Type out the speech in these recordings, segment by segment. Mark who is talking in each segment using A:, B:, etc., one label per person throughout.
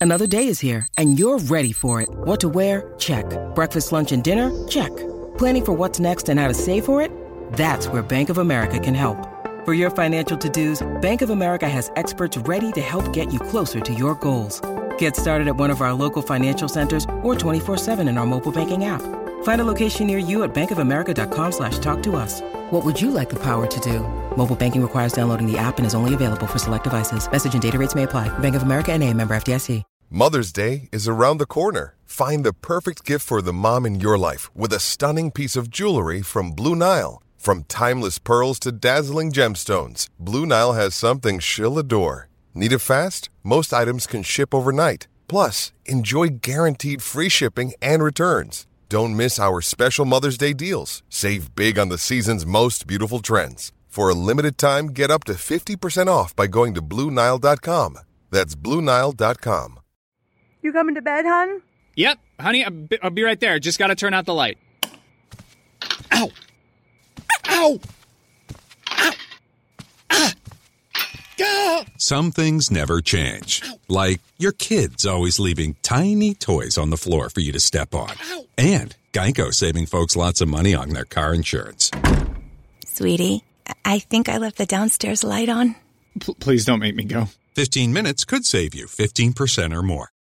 A: Another day is here, and you're ready for it. What to wear? Check. Breakfast, lunch, and dinner? Check. Planning for what's next and how to save for it? That's where Bank of America can help. For your financial to-dos, Bank of America has experts ready to help get you closer to your goals. Get started at one of our local financial centers or 24/7 in our mobile banking app. Find a location near you at bankofamerica.com/talktous. What would you like the power to do? Mobile banking requires downloading the app and is only available for select devices. Message and data rates may apply. Bank of America N.A., member FDIC.
B: Mother's Day is around the corner. Find the perfect gift for the mom in your life with a stunning piece of jewelry from Blue Nile. From timeless pearls to dazzling gemstones, Blue Nile has something she'll adore. Need it fast? Most items can ship overnight. Plus, enjoy guaranteed free shipping and returns. Don't miss our special Mother's Day deals. Save big on the season's most beautiful trends. For a limited time, get up to 50% off by going to BlueNile.com. That's BlueNile.com.
C: You coming to bed, hon?
D: Yep, honey, I'll be right there. Just gotta turn out the light. Ow! Ow! Ow! Ah! Ah!
E: Some things never change. Like your kids always leaving tiny toys on the floor for you to step on.
D: Ow!
E: And Geico saving folks lots of money on their car insurance.
F: Sweetie, I think I left the downstairs light on.
D: Please don't make me go.
E: 15 minutes could save you 15% or more.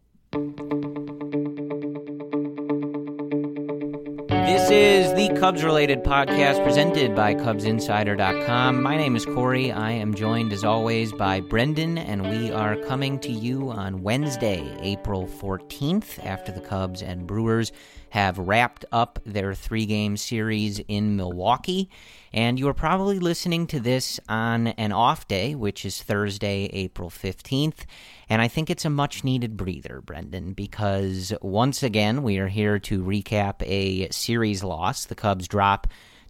G: This is the Cubs-related podcast presented by CubsInsider.com. My name is Corey. I am joined, as always, by Brendan, and we are coming to you on Wednesday, April 14th, after the Cubs and Brewers have wrapped up their three-game series in Milwaukee. And you are probably listening to this on an off day, which is Thursday, April 15th. And I think it's a much-needed breather, Brendan, because once again, we are here to recap a series loss. The Cubs drop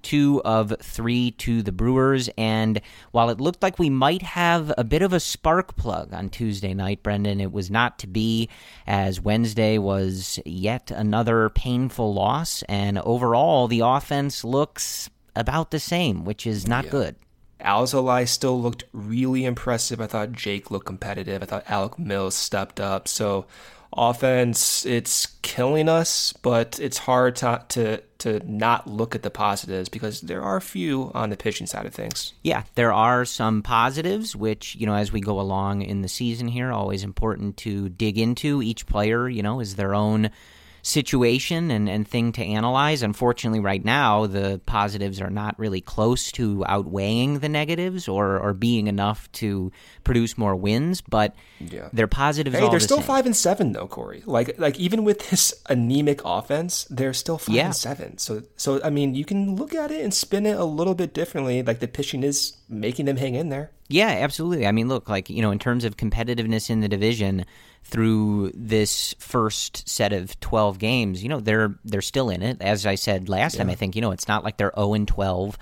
G: 2 of 3 to the Brewers, and while it looked like we might have a bit of a spark plug on Tuesday night, Brendan, it was not to be, as Wednesday was yet another painful loss, and overall, the offense looks about the same, which is not good.
H: Alzolay still looked really impressive. I thought Jake looked competitive. I thought Alec Mills stepped up. So offense, it's killing us, but it's hard to not look at the positives because there are a few on the pitching side of things.
G: Yeah, there are some positives, which, as we go along in the season here, always important to dig into. Each player, is their own situation and thing to analyze. Unfortunately, right now, the positives are not really close to outweighing the negatives or being enough to produce more wins, but they're positives all
H: they're
G: the
H: still
G: same.
H: 5-7 though, Corey. Like even with this anemic offense, they're still 5-7. So I mean, you can look at it and spin it a little bit differently. Like the pitching is making them hang in there.
G: Yeah, absolutely. I mean, look, in terms of competitiveness in the division through this first set of 12 games, they're still in it. As I said last time, I think, it's not like they're 0-12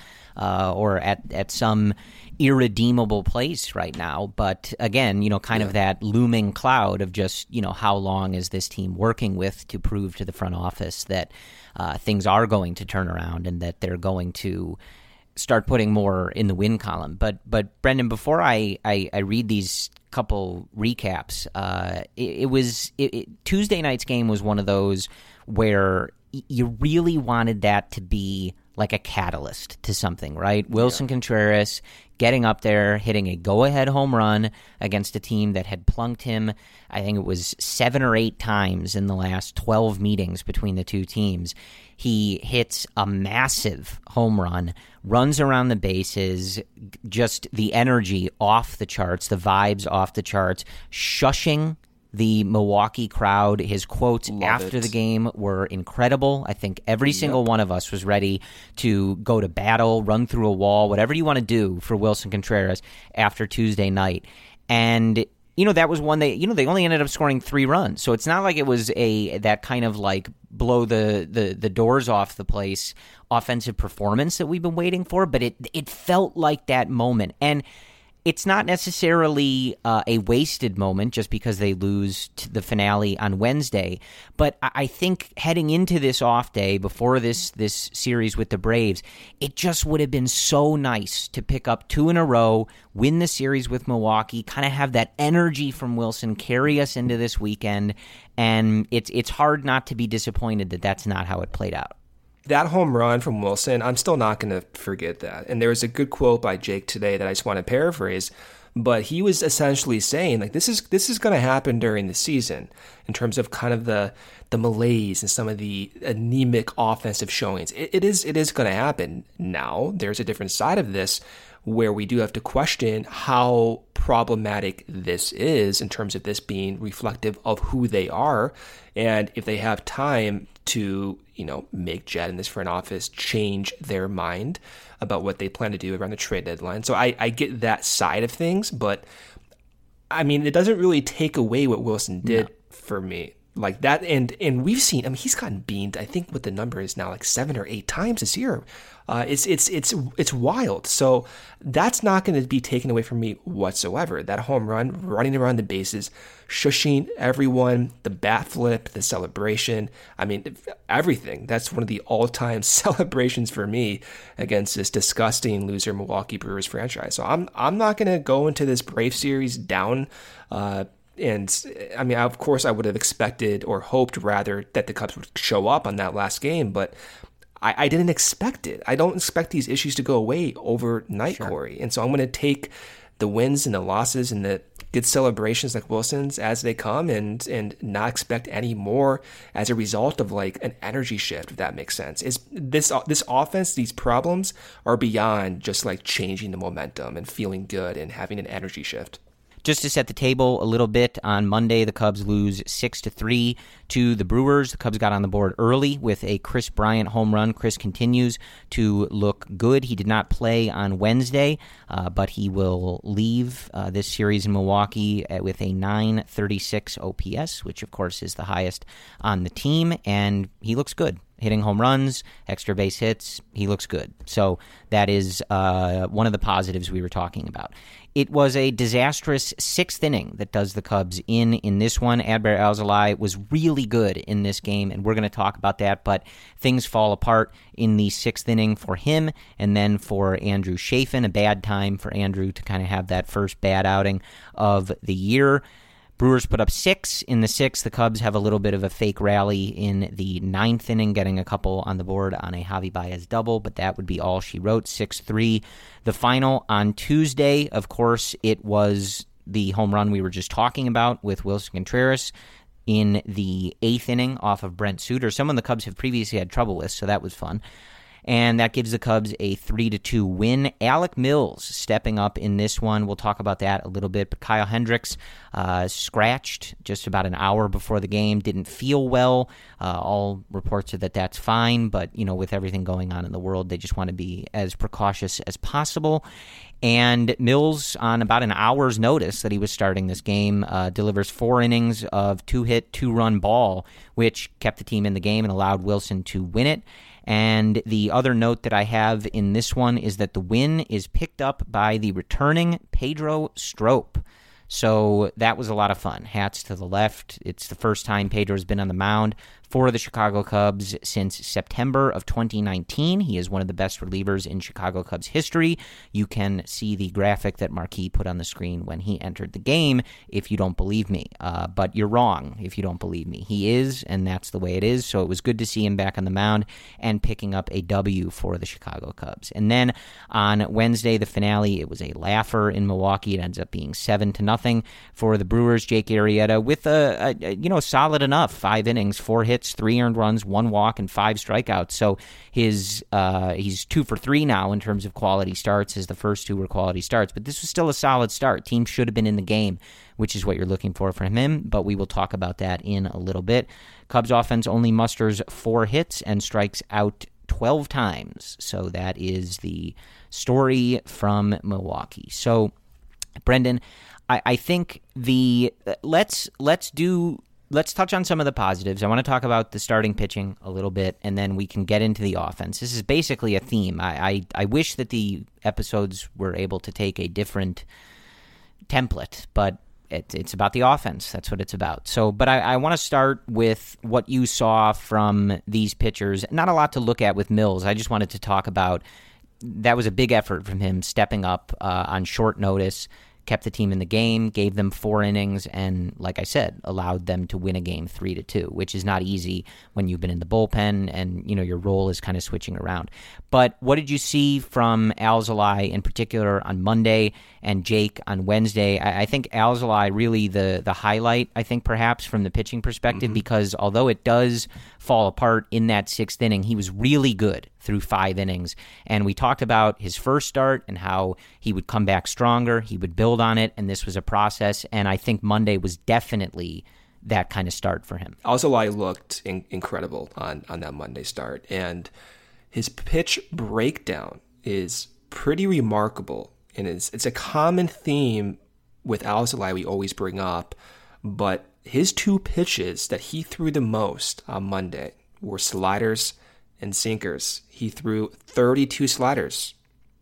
G: or at some irredeemable place right now. But again, kind of that looming cloud of just, how long is this team working with to prove to the front office that things are going to turn around and that they're going to start putting more in the win column. But Brendan, before I read these couple recaps, Tuesday night's game was one of those where you really wanted that to be like a catalyst to something, right? Wilson Contreras getting up there, hitting a go-ahead home run against a team that had plunked him, I think it was 7 or 8 times in the last 12 meetings between the two teams. He hits a massive home run, runs around the bases, just the energy off the charts, the vibes off the charts, shushing the Milwaukee crowd. His quotes after the game were incredible. I think every single one of us was ready to go to battle, run through a wall, whatever you want to do for Wilson Contreras after Tuesday night. And that was one they only ended up scoring 3 runs. So it's not like it was that kind of like blow the doors off the place offensive performance that we've been waiting for, but it felt like that moment. And it's not necessarily a wasted moment just because they lose to the finale on Wednesday. But I think heading into this off day before this series with the Braves, it just would have been so nice to pick up 2 in a row, win the series with Milwaukee, kind of have that energy from Wilson carry us into this weekend. And it's hard not to be disappointed that that's not how it played out.
H: That home run from Wilson, I'm still not going to forget that. And there was a good quote by Jake today that I just want to paraphrase, but he was essentially saying, like, this is going to happen during the season in terms of kind of the malaise and some of the anemic offensive showings. It is going to happen. Now, there's a different side of this where we do have to question how problematic this is in terms of this being reflective of who they are, and if they have time to, make Jed and this front office change their mind about what they plan to do around the trade deadline. So I get that side of things, but I mean, it doesn't really take away what Wilson did for me. Like that, and we've seen, he's gotten beamed, I think what the number is now, like 7 or 8 times this year. It's wild. So that's not going to be taken away from me whatsoever. That home run, running around the bases, shushing everyone, the bat flip, the celebration. I mean, everything. That's one of the all-time celebrations for me against this disgusting loser Milwaukee Brewers franchise. So I'm not going to go into this Brave series down. And I mean, of course, I would have expected or hoped rather that the Cubs would show up on that last game, but I didn't expect it. I don't expect these issues to go away overnight, sure. Corey. And so I'm going to take the wins and the losses and the good celebrations like Wilson's as they come and not expect any more as a result of like an energy shift, if that makes sense. Is this offense, these problems are beyond just like changing the momentum and feeling good and having an energy shift.
G: Just to set the table a little bit, on Monday, the Cubs lose 6-3 to the Brewers. The Cubs got on the board early with a Chris Bryant home run. Chris continues to look good. He did not play on Wednesday, but he will leave this series in Milwaukee with a .936 OPS, which, of course, is the highest on the team, and he looks good. Hitting home runs, extra base hits, he looks good. So that is one of the positives we were talking about. It was a disastrous 6th inning that does the Cubs in this one. Adbert Alzolay was really good in this game, and we're going to talk about that, but things fall apart in the 6th inning for him, and then for Andrew Chafin, a bad time for Andrew to kind of have that first bad outing of the year. Brewers put up 6 in the 6th. The Cubs have a little bit of a fake rally in the 9th inning, getting a couple on the board on a Javi Baez double, but that would be all she wrote, 6-3. The final on Tuesday, of course, it was the home run we were just talking about with Wilson Contreras in the 8th inning off of Brent Suter, someone the Cubs have previously had trouble with, so that was fun. And that gives the Cubs a 3-2 win. Alec Mills stepping up in this one. We'll talk about that a little bit. But Kyle Hendricks scratched just about an hour before the game. Didn't feel well. All reports are that that's fine. But, with everything going on in the world, they just want to be as precautious as possible. And Mills, on about an hour's notice that he was starting this game, delivers 4 innings of 2-hit, 2-run ball, which kept the team in the game and allowed Wilson to win it. And the other note that I have in this one is that the win is picked up by the returning Pedro Strop. So that was a lot of fun. Hats to the left. It's the first time Pedro has been on the mound for the Chicago Cubs since September of 2019. He is one of the best relievers in Chicago Cubs history. You can see the graphic that Marquis put on the screen when he entered the game if you don't believe me. But you're wrong if you don't believe me. He is, and that's the way it is. So it was good to see him back on the mound and picking up a W for the Chicago Cubs. And then on Wednesday, the finale, it was a laugher in Milwaukee. It ends up being 7-0 for the Brewers. Jake Arrieta with a solid enough 5 innings, 4 hits, 3 earned runs, 1 walk, and 5 strikeouts. So he's 2 for 3 now in terms of quality starts, as the first 2 were quality starts. But this was still a solid start. Team should have been in the game, which is what you're looking for from him. But we will talk about that in a little bit. Cubs offense only musters 4 hits and strikes out 12 times. So that is the story from Milwaukee. So, Brendan, I think let's do let's touch on some of the positives. I want to talk about the starting pitching a little bit, and then we can get into the offense. This is basically a theme. I wish that the episodes were able to take a different template, but it's about the offense. That's what it's about. So, but I want to start with what you saw from these pitchers. Not a lot to look at with Mills. I just wanted to talk about that was a big effort from him stepping up on short notice, kept the team in the game, gave them 4 innings, and like I said, allowed them to win a game 3-2, which is not easy when you've been in the bullpen and your role is kind of switching around. But what did you see from Alzolay in particular on Monday and Jake on Wednesday? I think Alzolay really the highlight, I think perhaps from the pitching perspective, because although it does fall apart in that 6th inning, he was really good through 5 innings. And we talked about his first start and how he would come back stronger, he would build on it, and this was a process. And I think Monday was definitely that kind of start for him.
H: Alzolay looked incredible on that Monday start, and his pitch breakdown is pretty remarkable. And it's a common theme with Alzolay we always bring up, but his 2 pitches that he threw the most on Monday were sliders and sinkers. He threw 32 sliders,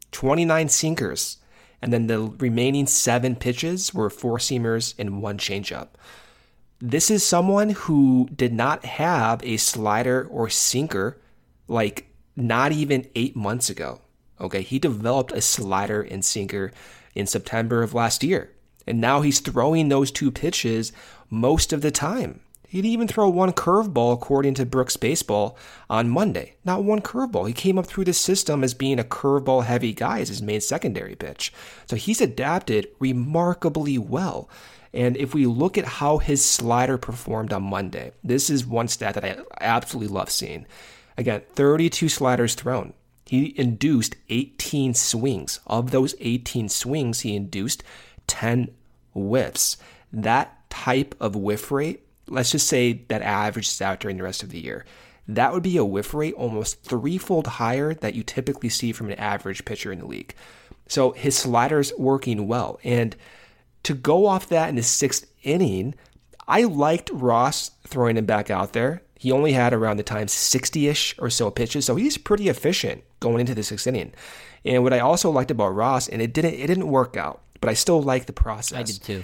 H: 29 sinkers, and then the remaining 7 pitches were 4-seamers and 1 changeup. This is someone who did not have a slider or sinker like not even 8 months ago. Okay, he developed a slider and sinker in September of last year, and now he's throwing those 2 pitches most of the time. He didn't even throw 1 curveball according to Brooks Baseball on Monday. Not 1 curveball. He came up through the system as being a curveball heavy guy as his main secondary pitch. So he's adapted remarkably well. And if we look at how his slider performed on Monday, this is one stat that I absolutely love seeing. Again, 32 sliders thrown. He induced 18 swings. Of those 18 swings, he induced 10 whiffs. That type of whiff rate, let's just say that averages out during the rest of the year, that would be a whiff rate almost 3-fold higher that you typically see from an average pitcher in the league. So his slider's working well. And to go off that in the 6th inning, I liked Ross throwing him back out there. He only had around the time 60-ish or so pitches, so he's pretty efficient going into the 6th inning. And what I also liked about Ross, and it didn't work out, but I still like the process.
G: I did too.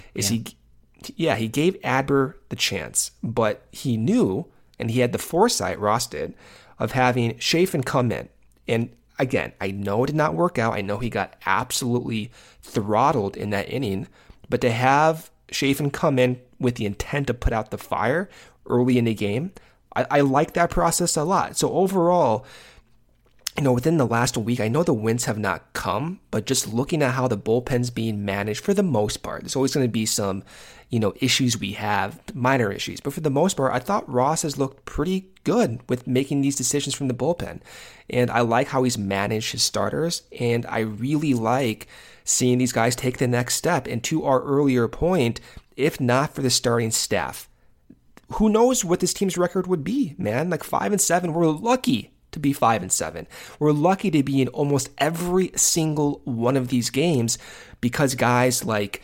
H: He gave Adber the chance, but he knew, and he had the foresight, Ross did, of having Chafin come in. And again, I know it did not work out. I know he got absolutely throttled in that inning, but to have Chafin come in with the intent to put out the fire early in the game, I like that process a lot. So overall, within the last week, I know the wins have not come, but just looking at how the bullpen's being managed for the most part, there's always going to be some, issues we have, minor issues. But for the most part, I thought Ross has looked pretty good with making these decisions from the bullpen. And I like how he's managed his starters. And I really like seeing these guys take the next step. And to our earlier point, if not for the starting staff, who knows what this team's record would be, man? Like 5-7, we're lucky to be 5-7. We're lucky to be in almost every single one of these games because guys like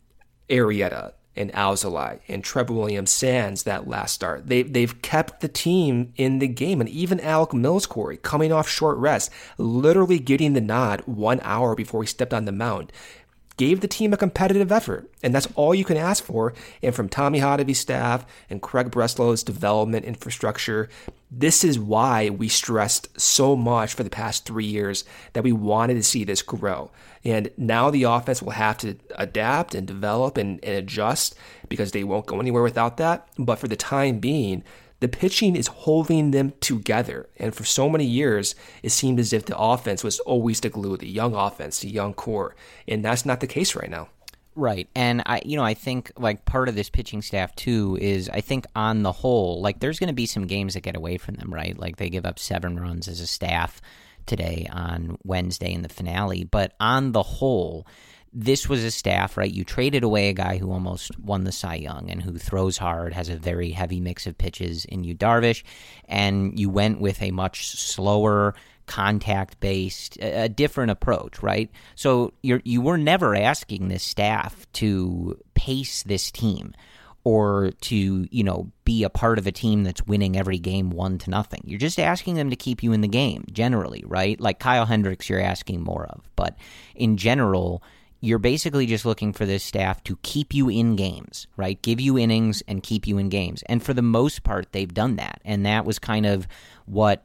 H: Arrieta and Alzolay and Trevor Williams-Sands that last start, they've kept the team in the game. And even Alec Mills, Corey, coming off short rest, literally getting the nod 1 hour before he stepped on the mound, gave the team a competitive effort. And that's all you can ask for. And from Tommy Hodavy's staff and Craig Breslow's development infrastructure, this is why we stressed so much for the past 3 years that we wanted to see this grow. And now the offense will have to adapt and develop and adjust because they won't go anywhere without that. But for the time being, the pitching is holding them together. And for so many years, it seemed as if the offense was always the glue, the young offense, the young core. And that's not the case right now.
G: Right. And I think like part of this pitching staff too is I think on the whole, like there's going to be some games that get away from them, right? Like they give up 7 runs as a staff today on Wednesday in the finale. But on the whole, this was a staff, right? You traded away a guy who almost won the Cy Young and who throws hard, has a very heavy mix of pitches in Yu Darvish, and you went with a much slower, contact-based, a different approach, right? So you were never asking this staff to pace this team or to, be a part of a team that's winning every game 1-0. You're just asking them to keep you in the game, generally, right? Like Kyle Hendricks, you're asking more of. But in general, you're basically just looking for this staff to keep you in games, right? Give you innings and keep you in games. And for the most part, they've done that. And that was kind of what,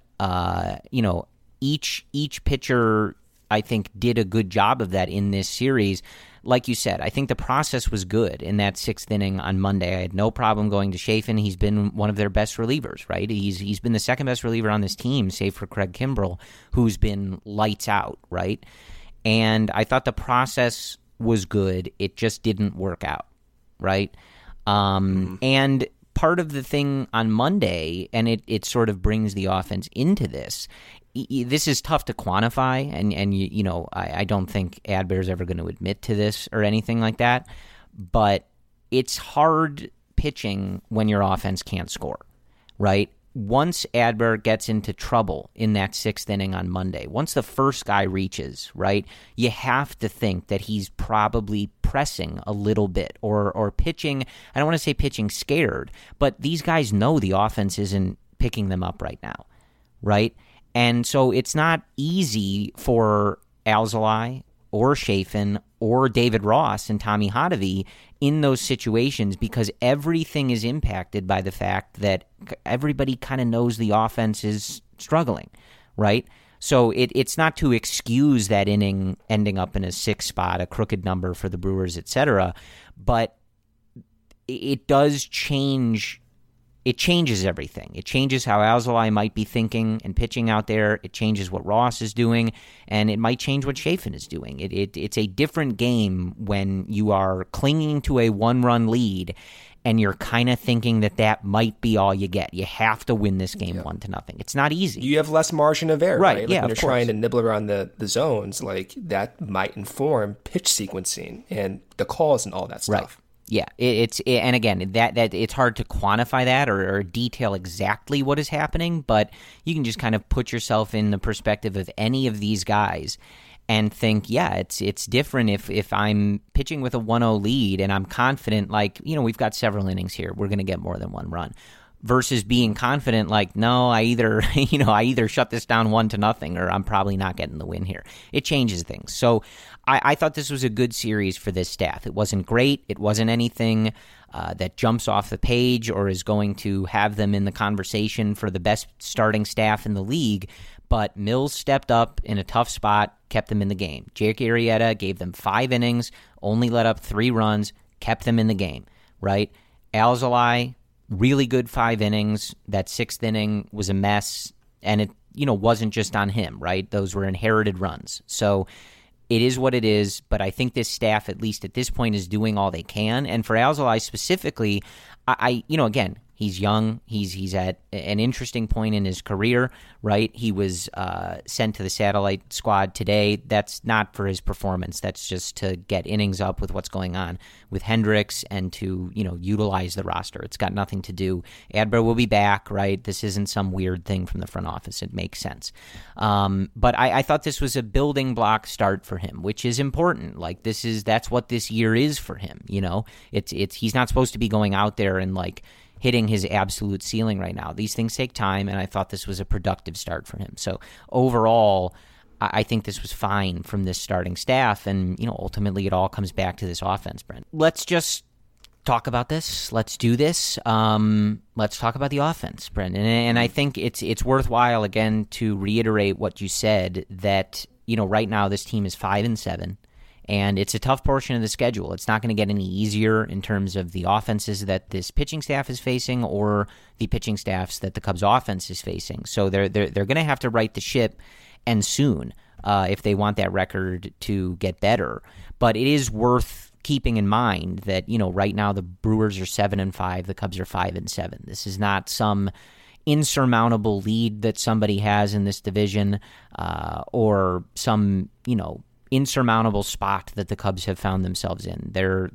G: each pitcher, I think, did a good job of that in this series. Like you said, I think the process was good in that 6th inning on Monday. I had no problem going to Chafin. He's been one of their best relievers, right? He's been the second best reliever on this team, save for Craig Kimbrell, who's been lights out, right? And I thought the process was good. It just didn't work out, right? And part of the thing on Monday, and it sort of brings the offense into this. This is tough to quantify, and I don't think Adber's ever going to admit to this or anything like that, but it's hard pitching when your offense can't score, right? Once Adber gets into trouble in that 6th inning on Monday, once the first guy reaches, right, you have to think that he's probably pressing a little bit or pitching. I don't want to say pitching scared, but these guys know the offense isn't picking them up right now, right? And so it's not easy for Alzolay or Chafin or David Ross and Tommy Hotovy in those situations, because everything is impacted by the fact that everybody kind of knows the offense is struggling, right? So it's not to excuse that inning ending up in a 6th spot, a crooked number for the Brewers, etc., but it does change. It changes everything. It changes how Alzolay might be thinking and pitching out there. It changes what Ross is doing, and it might change what Chafin is doing. It's a different game when you are clinging to a 1-run lead and you're kind of thinking that might be all you get. You have to win this game 1-0. It's not easy.
H: You have less margin of error, right? Like
G: yeah,
H: when you're trying to nibble around the zones, like that might inform pitch sequencing and the calls and all that stuff.
G: Right. Yeah, and again, that it's hard to quantify that or detail exactly what is happening, but you can just kind of put yourself in the perspective of any of these guys and think, yeah, it's different if I'm pitching with a 1-0 lead and I'm confident, like, we've got several innings here, we're going to get more than one run, versus being confident, like, no, I either shut this down 1-0 or I'm probably not getting the win here. It changes things. So I thought this was a good series for this staff. It wasn't great. It wasn't anything that jumps off the page or is going to have them in the conversation for the best starting staff in the league. But Mills stepped up in a tough spot, kept them in the game. Jake Arrieta gave them 5 innings, only let up 3 runs, kept them in the game, right? Alzolay, really good 5 innings. That 6th inning was a mess, and it wasn't just on him, right? Those were inherited runs. So it is what it is, but I think this staff, at least at this point, is doing all they can. And for Alzolay specifically, again, he's young. He's at an interesting point in his career, right? He was sent to the satellite squad today. That's not for his performance. That's just to get innings up with what's going on with Hendricks and to, utilize the roster. It's got nothing to do. Adber will be back, right? This isn't some weird thing from the front office. It makes sense. But I thought this was a building block start for him, which is important. Like that's what this year is for him. He's not supposed to be going out there and like hitting his absolute ceiling right now. These things take time, and I thought this was a productive start for him. So overall, I think this was fine from this starting staff, and ultimately it all comes back to this offense, Brent. Let's just talk about this. Let's do this. Let's talk about the offense, Brent. And I think it's worthwhile, again, to reiterate what you said, that right now this team is 5-7. And it's a tough portion of the schedule. It's not going to get any easier in terms of the offenses that this pitching staff is facing or the pitching staffs that the Cubs offense is facing. So they're going to have to right the ship, and soon, if they want that record to get better. But it is worth keeping in mind that, right now the Brewers are 7-5, the Cubs are 5-7. This is not some insurmountable lead that somebody has in this division, or some, insurmountable spot that the Cubs have found themselves in. They're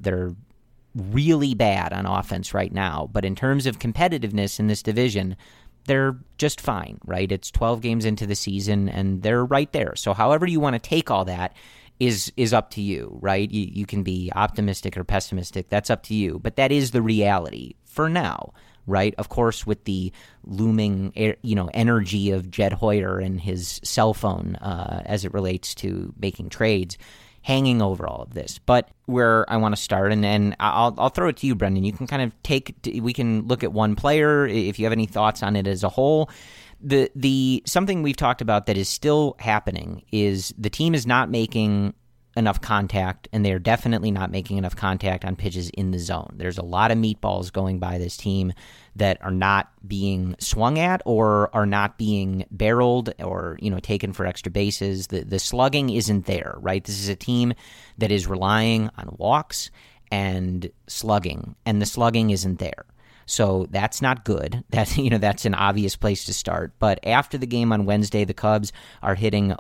G: really bad on offense right now, but in terms of competitiveness in this division, they're just fine, right? It's 12 games into the season, and they're right there. So however you want to take all that, is up to you, right? You can be optimistic or pessimistic. That's up to you. But that is the reality for now, right? Of course, with the looming, energy of Jed Hoyer and his cell phone as it relates to making trades, hanging over all of this. But where I want to start, and I'll throw it to you, Brendan. You can kind of we can look at one player if you have any thoughts on it as a whole. The something we've talked about that is still happening is the team is not making enough contact, and they're definitely not making enough contact on pitches in the zone. There's a lot of meatballs going by this team that are not being swung at or are not being barreled or, taken for extra bases. The slugging isn't there, right? This is a team that is relying on walks and slugging, and the slugging isn't there. So that's not good. That's an obvious place to start. But after the game on Wednesday, the Cubs are hitting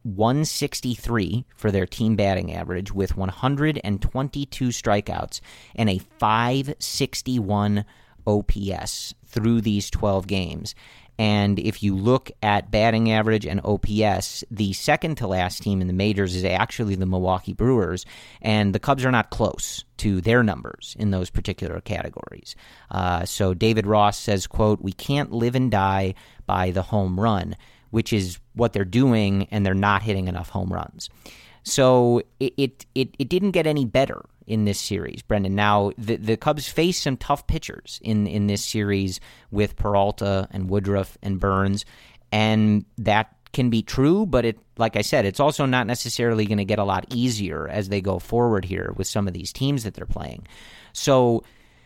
G: 163 for their team batting average with 122 strikeouts and a 561 OPS through these 12 games. And if you look at batting average and OPS, the second to last team in the majors is actually the Milwaukee Brewers, and the Cubs are not close to their numbers in those particular categories. So David Ross says, quote, "We can't live and die by the home run," which is what they're doing, and they're not hitting enough home runs. So it didn't get any better in this series, Brendan. Now, the Cubs face some tough pitchers in this series with Peralta and Woodruff and Burns, and that can be true, but like I said, it's also not necessarily going to get a lot easier as they go forward here with some of these teams that they're playing. So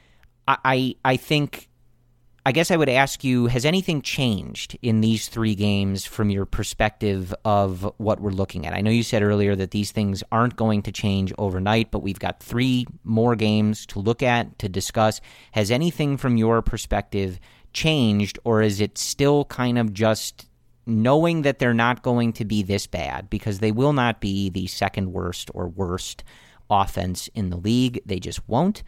G: I think, I guess I would ask you, has anything changed in these 3 games from your perspective of what we're looking at? I know you said earlier that these things aren't going to change overnight, but we've got 3 more games to look at, to discuss. Has anything from your perspective changed, or is it still kind of just knowing that they're not going to be this bad, because they will not be the second worst or worst offense in the league? They just won't.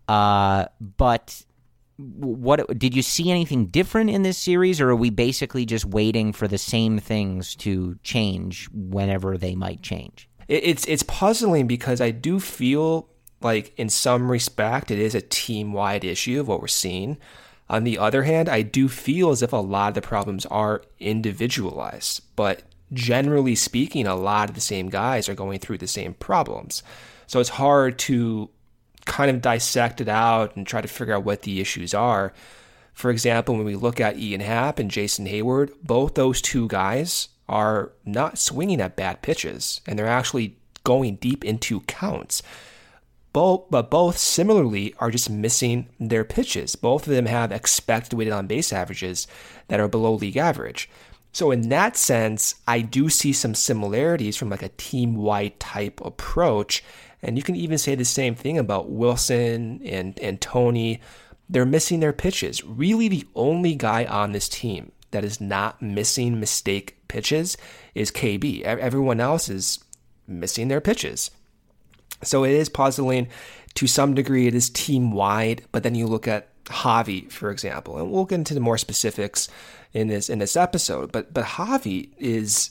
G: But what did you see anything different in this series, or are we basically just waiting for the same things to change whenever they might change?
H: It's puzzling because I do feel like in some respect it is a team-wide issue of what we're seeing. On the other hand, I do feel as if a lot of the problems are individualized, but generally speaking, a lot of the same guys are going through the same problems. So it's hard to kind of dissect it out and try to figure out what the issues are. For example, when we look at Ian Happ and Jason Hayward, both those 2 guys are not swinging at bad pitches, and they're actually going deep into counts. But both similarly are just missing their pitches. Both of them have expected weighted on base averages that are below league average. So in that sense, I do see some similarities from like a team-wide type approach. And you can even say the same thing about Wilson and Tony. They're missing their pitches. Really, the only guy on this team that is not missing mistake pitches is KB. Everyone else is missing their pitches. So it is puzzling to some degree. It is team-wide. But then you look at Javi, for example, and we'll get into the more specifics in this episode. But Javi is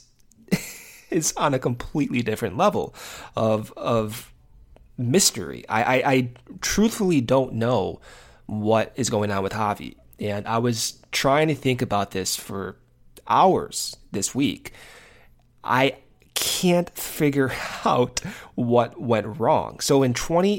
H: on a completely different level of mystery. I truthfully don't know what is going on with Javi. And I was trying to think about this for hours this week. I can't figure out what went wrong. So in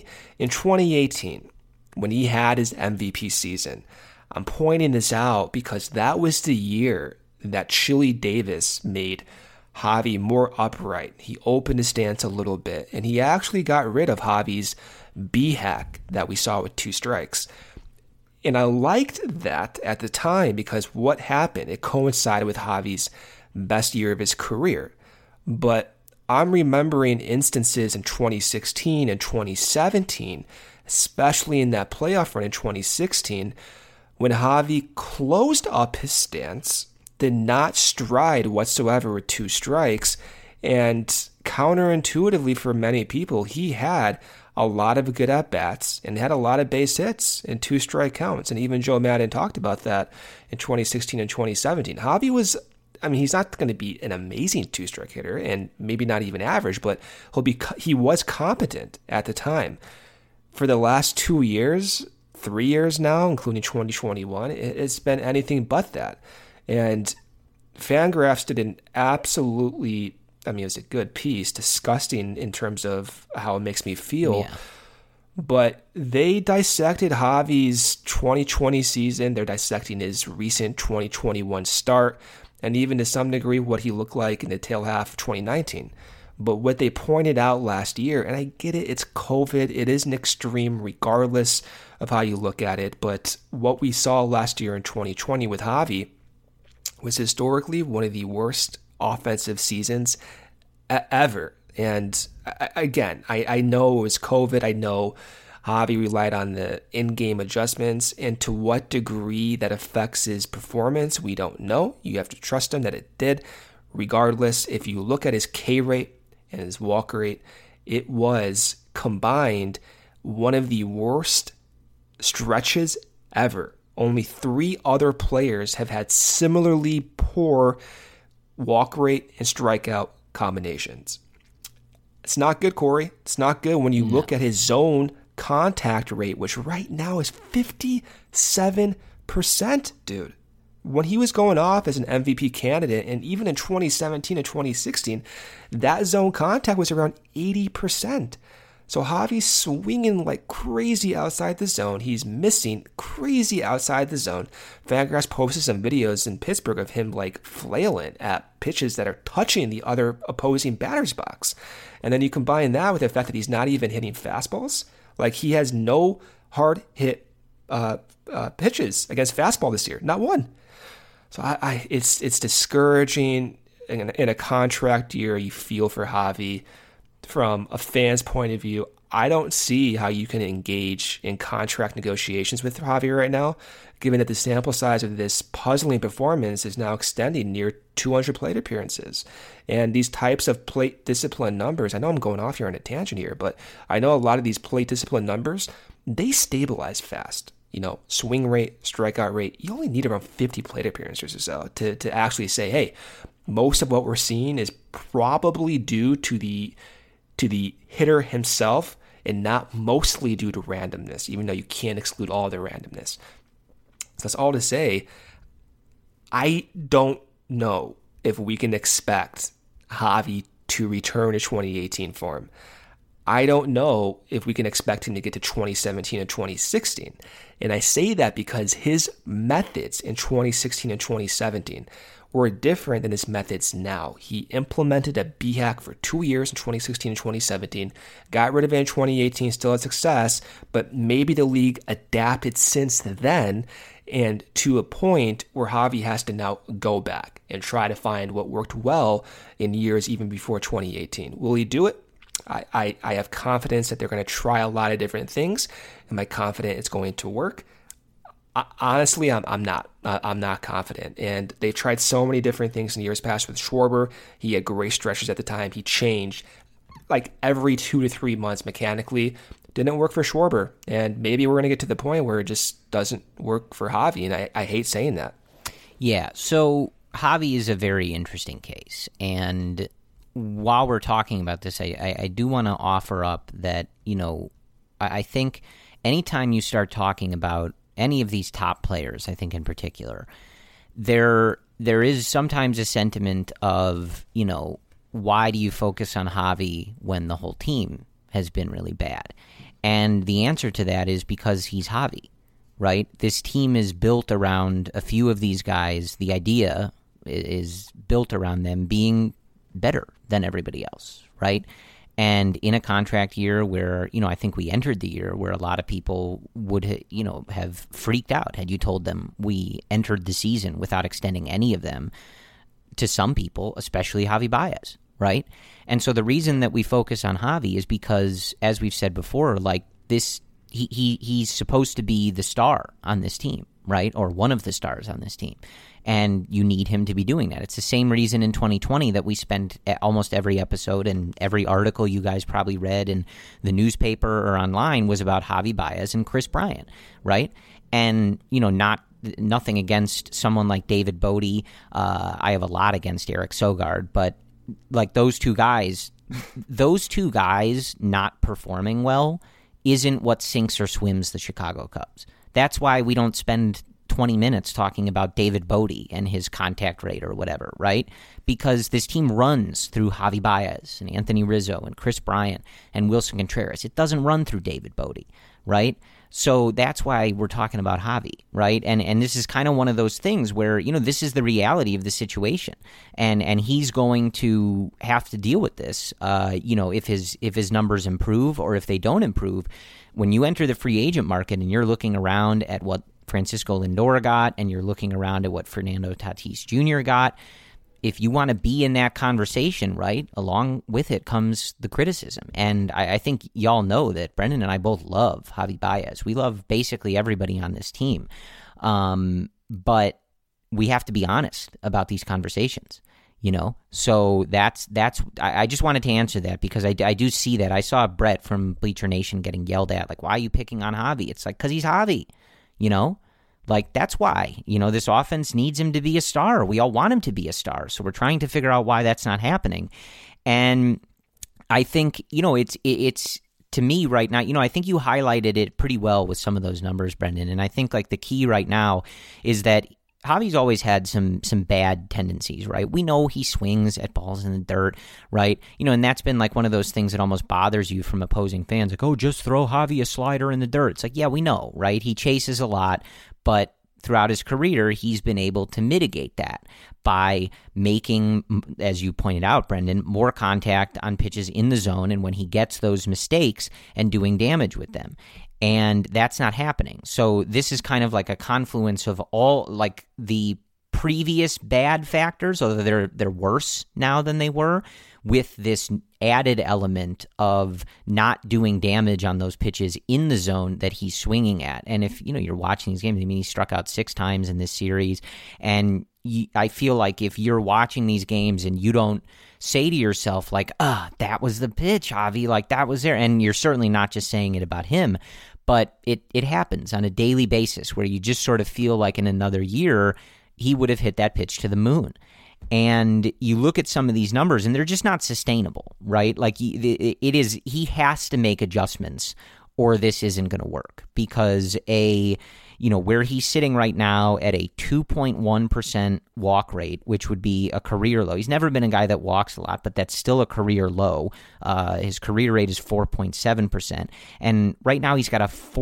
H: 2018, when he had his MVP season, I'm pointing this out because that was the year that Chili Davis made Javi more upright. He opened his stance a little bit, and he actually got rid of Javi's B-hack that we saw with 2 strikes. And I liked that at the time because what happened, it coincided with Javi's best year of his career. But I'm remembering instances in 2016 and 2017, especially in that playoff run in 2016, when Javi closed up his stance, did not stride whatsoever with 2 strikes, and counterintuitively for many people, he had a lot of good at-bats and had a lot of base hits in 2-strike counts. And even Joe Maddon talked about that in 2016 and 2017. Javi was I mean, he's not going to be an amazing two-strike hitter and maybe not even average, but he was competent at the time. For the last 2 years, 3 years now, including 2021, it's been anything but that. And Fangraphs did an absolutely, I mean, it was a good piece, disgusting in terms of how it makes me feel.
G: Yeah.
H: But they dissected Javi's 2020 season. They're dissecting his recent 2021 start, and even to some degree what he looked like in the tail half of 2019. But what they pointed out last year, and I get it, it's COVID, it is an extreme regardless of how you look at it, but what we saw last year in 2020 with Javi was historically one of the worst offensive seasons ever. And again, I know it was COVID. I know Javi relied on the in-game adjustments, and to what degree that affects his performance, we don't know. You have to trust him that it did. Regardless, if you look at his K rate and his walk rate, it was combined one of the worst stretches ever. Only 3 other players have had similarly poor walk rate and strikeout combinations. It's not good, Corey. It's not good when you look at his zone contact rate, which right now is 57%, dude. When he was going off as an MVP candidate, and even in 2017 and 2016, that zone contact was around 80%. So Javi's swinging like crazy outside the zone. He's missing crazy outside the zone. Fangraphs posted some videos in Pittsburgh of him like flailing at pitches that are touching the other opposing batter's box. And then you combine that with the fact that he's not even hitting fastballs. Like, he has no hard hit pitches against fastball this year. Not one. So it's discouraging. In a contract year, you feel for Javi. From a fan's point of view, I don't see how you can engage in contract negotiations with Javi right now, given that the sample size of this puzzling performance is now extending near 200 plate appearances. And these types of plate discipline numbers, I know I'm going off here on a tangent here, but I know a lot of these plate discipline numbers, they stabilize fast. You know, swing rate, strikeout rate, you only need around 50 plate appearances or so to actually say, hey, most of what we're seeing is probably due to the hitter himself and not mostly due to randomness, even though you can't exclude all the randomness. So that's all to say, I don't know if we can expect Javi to return to 2018 form. I don't know if we can expect him to get to 2017 and 2016. And I say that because his methods in 2016 and 2017 were different than his methods now. He implemented a BHAC for 2 years in 2016 and 2017, got rid of it in 2018, still had success, but maybe the league adapted since then, and to a point where Javi has to now go back and try to find what worked well in years even before 2018. Will he do it? I have confidence that they're going to try a lot of different things. Am I confident it's going to work? Honestly, I'm not. I'm not confident. And they've tried so many different things in years past with Schwarber. He had great stretches at the time. He changed like every 2 to 3 months mechanically. Didn't work for Schwarber. And maybe we're going to get to the point where it just doesn't work for Javi. And I hate saying that.
G: Yeah, so Javi is a very interesting case. And while we're talking about this, I do want to offer up that, you know, I think anytime you start talking about any of these top players, I think in particular, there is sometimes a sentiment of, you know, why do you focus on Javi when the whole team has been really bad? And the answer to that is because he's Javi, right? This team is built around a few of these guys. The idea is built around them being better than everybody else, right? And in a contract year where, you know, I think we entered the year where a lot of people would, you know, have freaked out had you told them we entered the season without extending any of them to some people, especially Javi Baez, right? And so the reason that we focus on Javi is because, as we've said before, like this, he's supposed to be the star on this team, right? Or one of the stars on this team. And you need him to be doing that. It's the same reason in 2020 that we spent almost every episode and every article you guys probably read in the newspaper or online was about Javi Baez and Chris Bryant, right? And, you know, not nothing against someone like David Bodie. I have a lot against Eric Sogard, but like those two guys not performing well isn't what sinks or swims the Chicago Cubs. That's why we don't spend 20 minutes talking about David Bodie and his contact rate or whatever, right? Because this team runs through Javi Baez and Anthony Rizzo and Chris Bryant and Wilson Contreras. It doesn't run through David Bodie, right? So that's why we're talking about Javi, right? And this is kind of one of those things where, this is the reality of the situation. And he's going to have to deal with this, if his numbers improve or if they don't improve. When you enter the free agent market and you're looking around at what Francisco Lindor got and you're looking around at what Fernando Tatis Jr. got, if you want to be in that conversation, right, along with it comes the criticism. And I think y'all know that Brendan and I both love Javi Baez. We love basically everybody on this team. But we have to be honest about these conversations, So I just wanted to answer that because I do see that. I saw Brett from Bleacher Nation getting yelled at, like, why are you picking on Javi? It's like, because he's Javi, Like, that's why, this offense needs him to be a star. We all want him to be a star. So we're trying to figure out why that's not happening. And I think, it's to me right now, I think you highlighted it pretty well with some of those numbers, Brendan. And I think like the key right now is that Javi's always had some bad tendencies, right? We know he swings at balls in the dirt, right? And that's been like one of those things that almost bothers you from opposing fans. Like, oh, just throw Javi a slider in the dirt. It's like, yeah, we know, right? He chases a lot, but throughout his career, he's been able to mitigate that by making, as you pointed out, Brendan, more contact on pitches in the zone and when he gets those mistakes and doing damage with them. And that's not happening. So this is kind of like a confluence of all like the previous bad factors, although they're worse now than they were, with this added element of not doing damage on those pitches in the zone that he's swinging at. And if you're watching these games, he struck out 6 times in this series, and I feel like if you're watching these games and you don't say to yourself like, that was the pitch, Javi, like that was there. And you're certainly not just saying it about him, but it happens on a daily basis where you just sort of feel like in another year, he would have hit that pitch to the moon. And you look at some of these numbers and they're just not sustainable, right? Like he has to make adjustments or this isn't going to work because where he's sitting right now at a 2.1% walk rate, which would be a career low. He's never been a guy that walks a lot, but that's still a career low. His career rate is 4.7%. And right now he's got a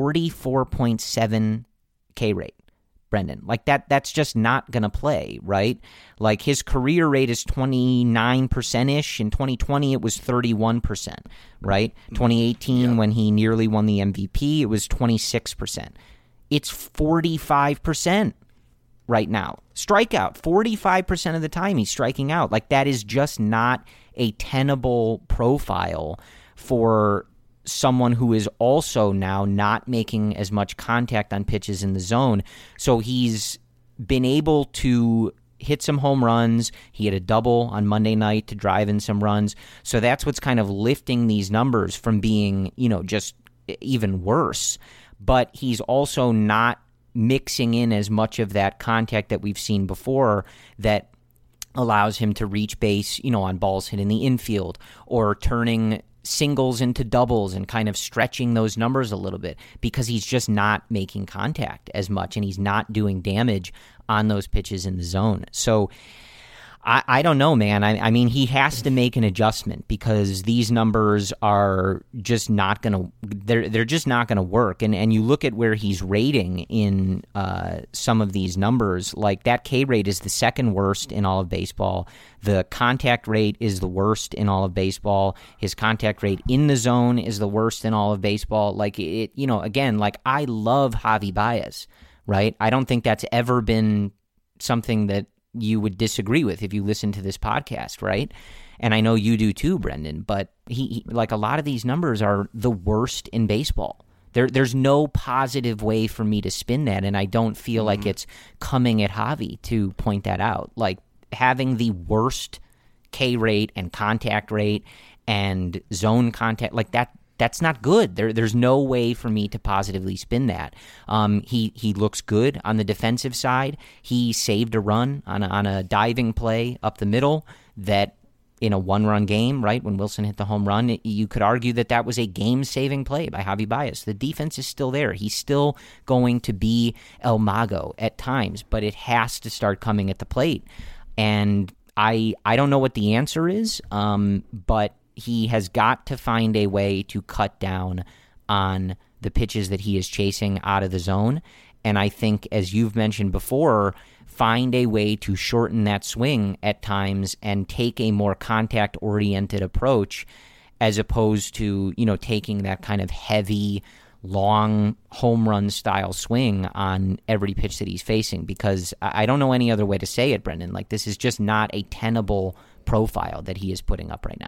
G: 44.7 K rate. Brendan, like that's just not going to play, right? Like his career rate is 29%-ish. In 2020, it was 31%, right? 2018, when he nearly won the MVP, it was 26%. It's 45% right now. Strikeout, 45% of the time he's striking out. Like that is just not a tenable profile for someone who is also now not making as much contact on pitches in the zone. So he's been able to hit some home runs. He had a double on Monday night to drive in some runs. So that's what's kind of lifting these numbers from being, just even worse. But he's also not mixing in as much of that contact that we've seen before that allows him to reach base, on balls hit in the infield or turning singles into doubles and kind of stretching those numbers a little bit because he's just not making contact as much and he's not doing damage on those pitches in the zone. So I don't know, man. I mean, he has to make an adjustment because these numbers are just not going to they're just not going to work. And you look at where he's rating in some of these numbers, like that K rate is the second worst in all of baseball. The contact rate is the worst in all of baseball. His contact rate in the zone is the worst in all of baseball. Like it, again, like I love Javi Baez, right? I don't think that's ever been something that you would disagree with if you listen to this podcast, right? And I know you do too, Brendan, but he like a lot of these numbers are the worst in baseball. There's no positive way for me to spin that, and I don't feel like it's coming at Javi to point that out. Like having the worst K rate and contact rate and zone contact, like that's not good. There's no way for me to positively spin that. He looks good on the defensive side. He saved a run on a diving play up the middle that in a one-run game, right, when Wilson hit the home run, you could argue that was a game-saving play by Javi Baez. The defense is still there. He's still going to be El Mago at times, but it has to start coming at the plate. And I don't know what the answer is, but he has got to find a way to cut down on the pitches that he is chasing out of the zone. And I think, as you've mentioned before, find a way to shorten that swing at times and take a more contact-oriented approach as opposed to, taking that kind of heavy, long home run style swing on every pitch that he's facing, because I don't know any other way to say it, Brendan. Like, this is just not a tenable profile that he is putting up right now.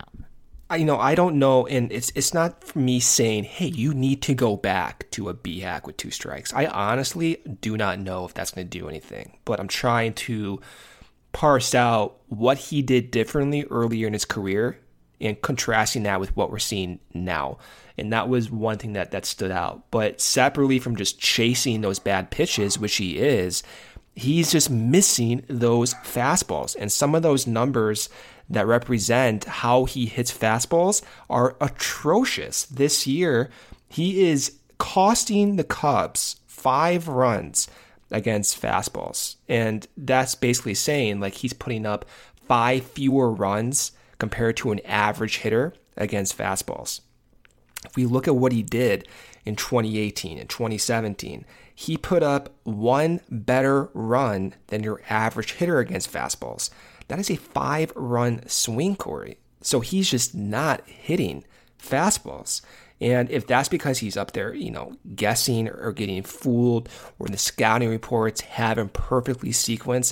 H: I don't know, and it's not for me saying, hey, you need to go back to a B-hack with 2 strikes. I honestly do not know if that's going to do anything, but I'm trying to parse out what he did differently earlier in his career and contrasting that with what we're seeing now. And that was one thing that stood out. But separately from just chasing those bad pitches, which he is, he's just missing those fastballs. And some of those numbers that represent how he hits fastballs are atrocious. This year, he is costing the Cubs 5 runs against fastballs. And that's basically saying, like, he's putting up 5 fewer runs compared to an average hitter against fastballs. If we look at what he did in 2018 and 2017, he put up 1 better run than your average hitter against fastballs. That is a 5-run swing, Corey. So he's just not hitting fastballs. And if that's because he's up there, guessing or getting fooled, or the scouting reports have him perfectly sequenced,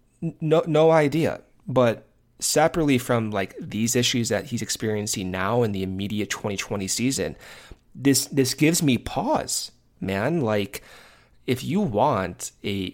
H: no idea. But separately from like these issues that he's experiencing now in the immediate 2020 season, this gives me pause, man. Like, if you want a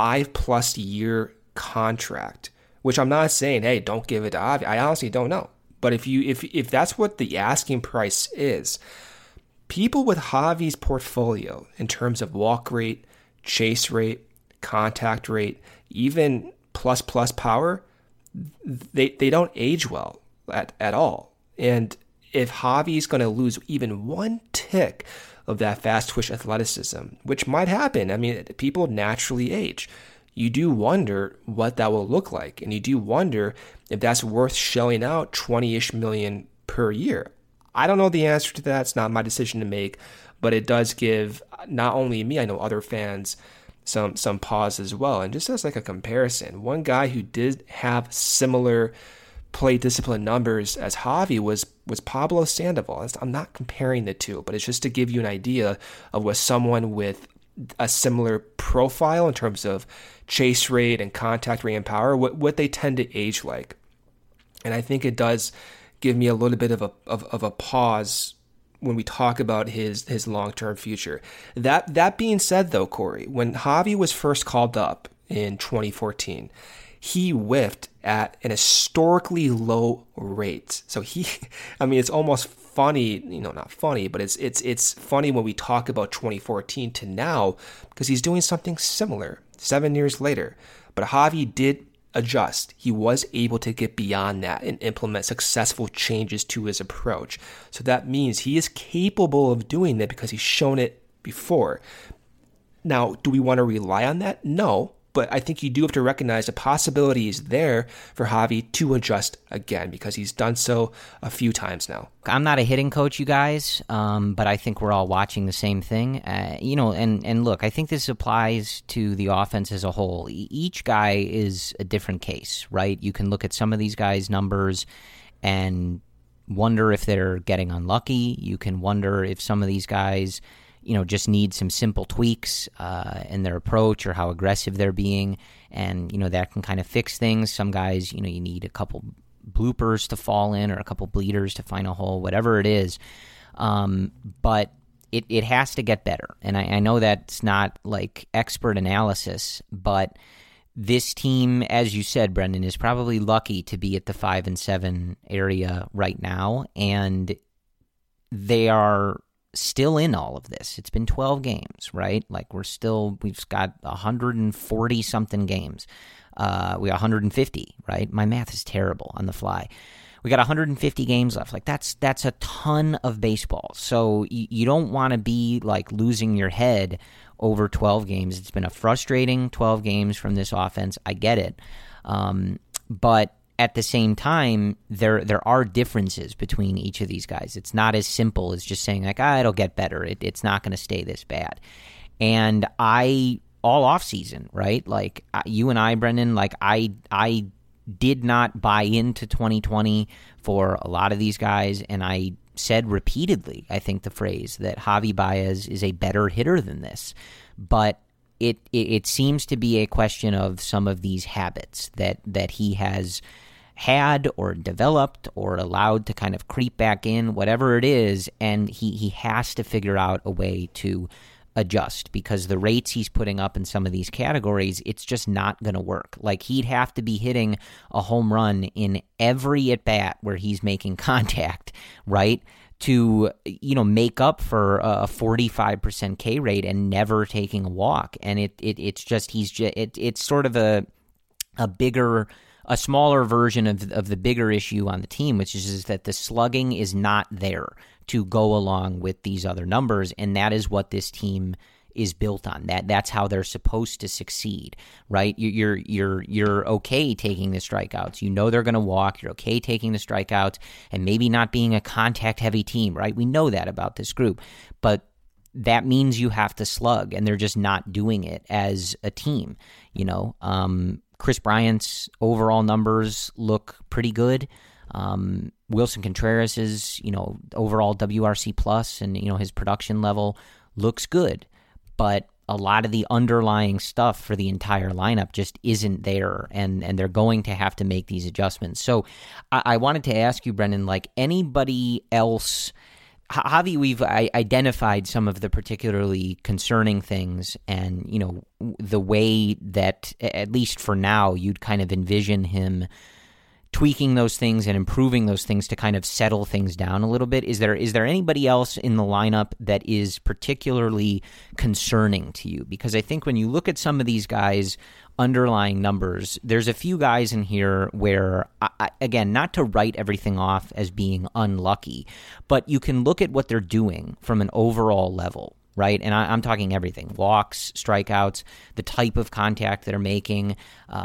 H: 5+ year contract, which I'm not saying, hey, don't give it to Javi. I honestly don't know. But if that's what the asking price is, people with Javi's portfolio in terms of walk rate, chase rate, contact rate, even plus power, they don't age well at all. And if Javi's going to lose even 1 tick of that fast twitch athleticism, which might happen, I mean, people naturally age, you do wonder what that will look like. And you do wonder if that's worth shelling out $20-ish million per year. I don't know the answer to that. It's not my decision to make, but it does give not only me, I know other fans, some pause as well. And just as like a comparison, one guy who did have similar play discipline numbers as Javi was Pablo Sandoval. I'm not comparing the two, but it's just to give you an idea of what someone with a similar profile in terms of chase rate and contact rate and power, what they tend to age like. And I think it does give me a little bit of a pause when we talk about his long-term future. That being said, though, Corey, when Javi was first called up in 2014, he whiffed at an historically low rate. So it's almost funny, not funny, but it's funny when we talk about 2014 to now, because he's doing something similar 7 years later. But Javi did adjust. He was able to get beyond that and implement successful changes to his approach. So that means he is capable of doing that because he's shown it before. Now, do we want to rely on that? No. But I think you do have to recognize the possibility is there for Javi to adjust again, because he's done so a few times now.
G: I'm not a hitting coach, you guys, but I think we're all watching the same thing. And look, I think this applies to the offense as a whole. Each guy is a different case, right? You can look at some of these guys' numbers and wonder if they're getting unlucky. You can wonder if some of these guys just need some simple tweaks in their approach or how aggressive they're being. And, that can kind of fix things. Some guys, you need a couple bloopers to fall in or a couple bleeders to find a hole, whatever it is. But it has to get better. And I know that's not like expert analysis, but this team, as you said, Brendan, is probably lucky to be at the 5-7 area right now. And they are still in all of this. It's been 12 games, right? Like we've got 140 something games. We got 150, right? My math is terrible on the fly. We got 150 games left. Like that's a ton of baseball. So you don't want to be like losing your head over 12 games. It's been a frustrating 12 games from this offense. I get it. But at the same time, there are differences between each of these guys. It's not as simple as just saying like, it'll get better. It's not going to stay this bad. And all off season, right? Like you and I, Brendan, like I did not buy into 2020 for a lot of these guys, and I said repeatedly, I think the phrase that Javi Baez is a better hitter than this. But it seems to be a question of some of these habits that he has had or developed or allowed to kind of creep back in, whatever it is, and he has to figure out a way to adjust, because the rates he's putting up in some of these categories, it's just not going to work. Like he'd have to be hitting a home run in every at-bat where he's making contact, right, to make up for a 45% K rate and never taking a walk. And it's sort of a smaller version of the bigger issue on the team, which is that the slugging is not there to go along with these other numbers, and that is what this team is built on. That's how they're supposed to succeed, right? You're okay taking the strikeouts. You know they're going to walk. You're okay taking the strikeouts and maybe not being a contact-heavy team, right? We know that about this group, but that means you have to slug, and they're just not doing it as a team. Chris Bryant's overall numbers look pretty good. Wilson Contreras' overall WRC plus and his production level looks good, but a lot of the underlying stuff for the entire lineup just isn't there, and they're going to have to make these adjustments. So I wanted to ask you, Brendan, like anybody else, Javi, we've identified some of the particularly concerning things, and the way that, at least for now, you'd kind of envision him tweaking those things and improving those things to kind of settle things down a little bit. Is there anybody else in the lineup that is particularly concerning to you? Because I think when you look at some of these guys' underlying numbers, there's a few guys in here where, again, not to write everything off as being unlucky, but you can look at what they're doing from an overall level, right? And I'm talking everything: walks, strikeouts, the type of contact they're making,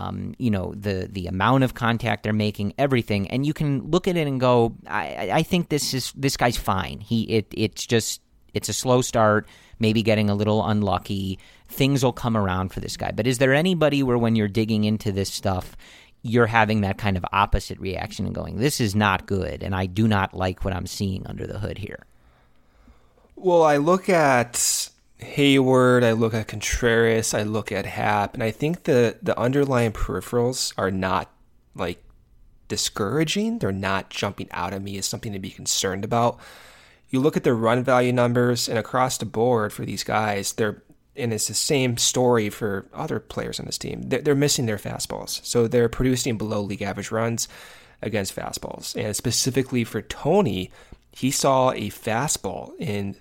G: the amount of contact they're making, everything. And you can look at it and go, I think this guy's fine. It's a slow start, maybe getting a little unlucky. Things will come around for this guy. But is there anybody where when you're digging into this stuff, you're having that kind of opposite reaction and going, this is not good, and I do not like what I'm seeing under the hood here?
H: Well, I look at Hayward, I look at Contreras, I look at Happ, and I think the underlying peripherals are not like discouraging. They're not jumping out at me as something to be concerned about. You look at the run value numbers, and across the board for these guys, and it's the same story for other players on this team. They're missing their fastballs, so they're producing below league average runs against fastballs. And specifically for Tony, he saw a fastball in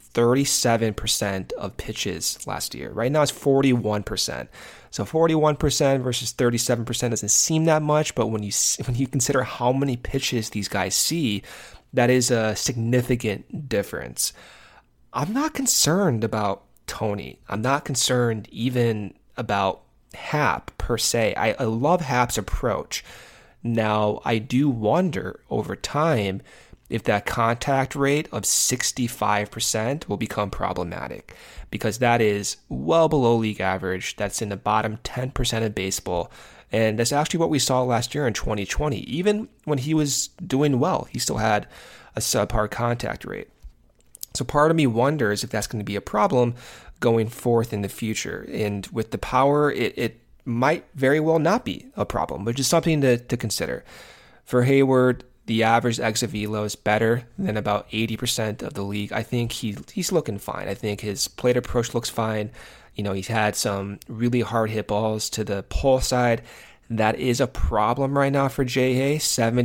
H: 37% of pitches last year. Right now it's 41%. So 41% versus 37% doesn't seem that much, but when you consider how many pitches these guys see, that is a significant difference. I'm not concerned about Tony. I'm not concerned even about Happ per se. I love Happ's approach. Now, I do wonder over time if that contact rate of 65% will become problematic, because that is well below league average. That's in the bottom 10% of baseball. And that's actually what we saw last year in 2020. Even when he was doing well, he still had a subpar contact rate. So part of me wonders if that's going to be a problem going forth in the future. And with the power, it might very well not be a problem, which is something to consider. For Hayward, the average exit velo is better than about 80% of the league. I think he's looking fine. I think his plate approach looks fine. He's had some really hard hit balls to the pull side. That is a problem right now for Jay Hay.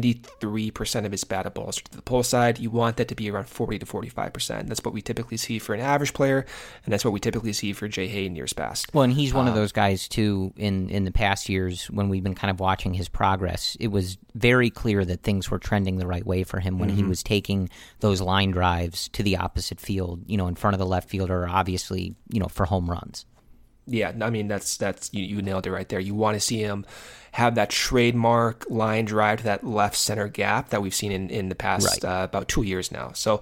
H: 73% of his batted balls to the pull side. You want that to be around 40 to 45%. That's what we typically see for an average player, and that's what we typically see for Jay Hay in years past.
G: Well, and he's one of those guys, too, in the past years when we've been kind of watching his progress. It was very clear that things were trending the right way for him when he was taking those line drives to the opposite field, in front of the left fielder, obviously, for home runs.
H: Yeah, I mean, that's you nailed it right there. You want to see him have that trademark line drive to that left center gap that we've seen in the past about 2 years now. So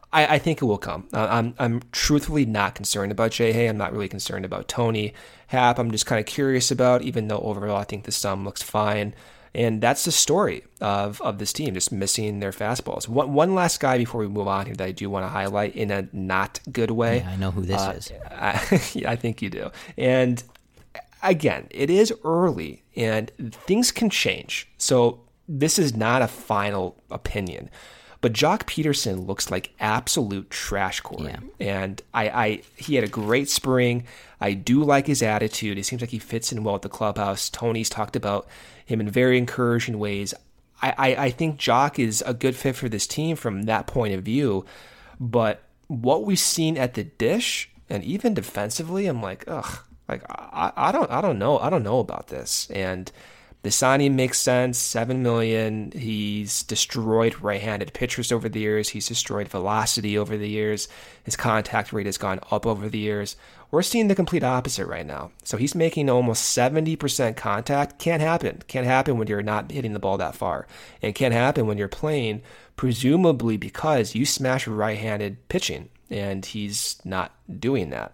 H: I think it will come. I'm truthfully not concerned about Jay Hay. I'm not really concerned about Tony Happ. I'm just kind of curious about, even though overall I think the sum looks fine. And that's the story of this team, just missing their fastballs. One last guy before we move on here that I do want to highlight in a not good way.
G: Yeah, I know who this is.
H: I think you do. And again, it is early and things can change. So this is not a final opinion. But Jock Peterson looks like absolute trash, Corey. Yeah. And he had a great spring. I do like his attitude. It seems like he fits in well with the clubhouse. Tony's talked about him in very encouraging ways. I think Jock is a good fit for this team from that point of view. But what we've seen at the dish and even defensively, I'm like, ugh. Like I don't know about this. And the signing makes sense. $7 million. He's destroyed right-handed pitchers over the years. He's destroyed velocity over the years. His contact rate has gone up over the years. We're seeing the complete opposite right now. So he's making almost 70% contact. Can't happen. Can't happen when you're not hitting the ball that far. And can't happen when you're playing, presumably because you smash right-handed pitching. And he's not doing that.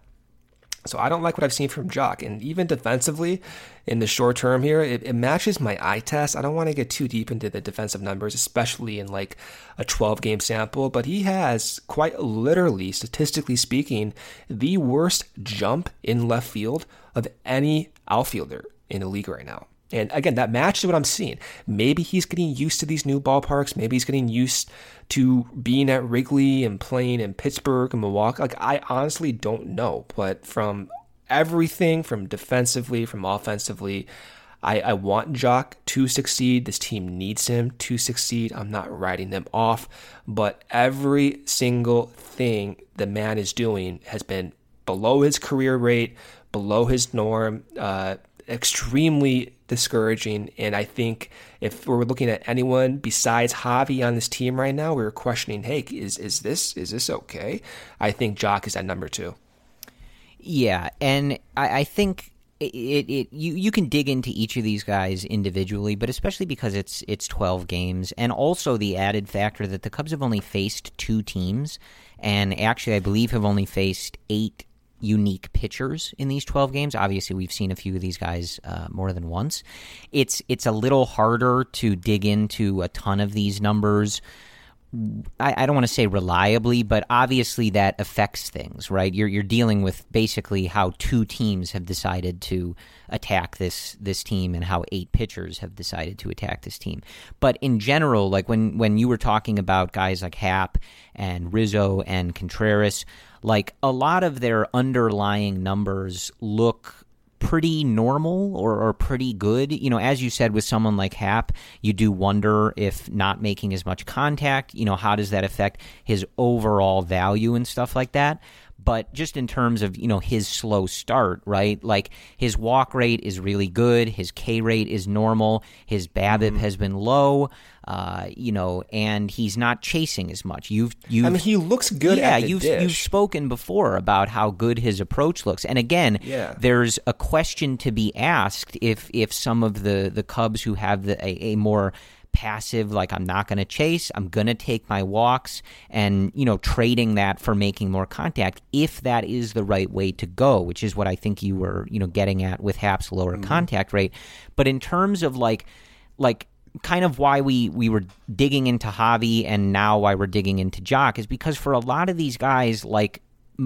H: So I don't like what I've seen from Jock. And even defensively, in the short term here, it matches my eye test. I don't want to get too deep into the defensive numbers, especially in like a 12-game sample. But he has, quite literally, statistically speaking, the worst jump in left field of any outfielder in the league right now. And again, that matches what I'm seeing. Maybe he's getting used to these new ballparks. Maybe he's getting used to being at Wrigley and playing in Pittsburgh and Milwaukee. Like, I honestly don't know. But from everything, from defensively, from offensively, I want Jock to succeed. This team needs him to succeed. I'm not writing them off. But every single thing the man is doing has been below his career rate, below his norm, extremely discouraging. And I think if we're looking at anyone besides Javi on this team right now, we're questioning, hey, is this okay? I think Jock is at number 2.
G: Yeah, and I think you can dig into each of these guys individually, but especially because it's 12 games, and also the added factor that the Cubs have only faced 2 teams, and actually I believe have only faced 8 unique pitchers in these 12 games. Obviously, we've seen a few of these guys more than once. It's a little harder to dig into a ton of these numbers. I don't want to say reliably, but obviously that affects things, right? You're dealing with basically how 2 teams have decided to attack this team and how 8 pitchers have decided to attack this team. But in general, like when you were talking about guys like Happ and Rizzo and Contreras, like a lot of their underlying numbers look pretty normal or pretty good. You know, as you said, with someone like Happ, you do wonder if not making as much contact, how does that affect his overall value and stuff like that. But just in terms of, his slow start, right? Like his walk rate is really good. His K rate is normal. His BABIP has been low, and he's not chasing as much. I mean,
H: he looks good at the dish.
G: You've spoken before about how good his approach looks. And again, there's a question to be asked if some of the Cubs who have a more passive, like I'm not going to chase, I'm going to take my walks, and trading that for making more contact, if that is the right way to go, which is what I think you were getting at with Happ's lower contact rate. But in terms of like kind of why we were digging into Javi and now why we're digging into Jock is because for a lot of these guys, like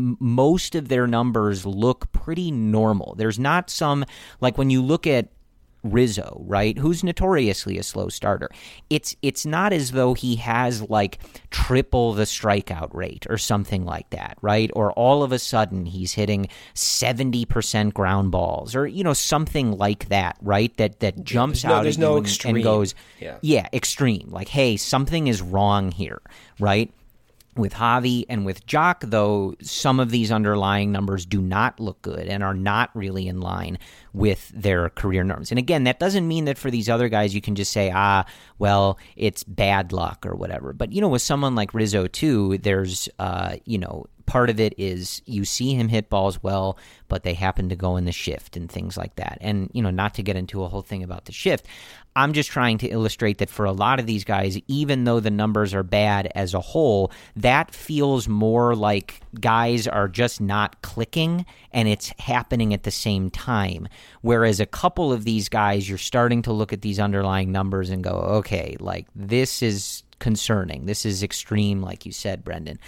G: most of their numbers look pretty normal. There's not some, like when you look at Rizzo, right, who's notoriously a slow starter. It's not as though he has like triple the strikeout rate or something like that, right? Or all of a sudden he's hitting 70% ground balls or, something like that, right? That jumps out at you and goes, extreme. Like, hey, something is wrong here, right? With Javi and with Jock, though, some of these underlying numbers do not look good and are not really in line with their career norms. And again, that doesn't mean that for these other guys you can just say, well, it's bad luck or whatever. But, with someone like Rizzo, too, there's, part of it is you see him hit balls well, but they happen to go in the shift and things like that. And, not to get into a whole thing about the shift, I'm just trying to illustrate that for a lot of these guys, even though the numbers are bad as a whole, that feels more like guys are just not clicking and it's happening at the same time. Whereas a couple of these guys, you're starting to look at these underlying numbers and go, okay, like this is concerning. This is extreme, like you said, Brendan.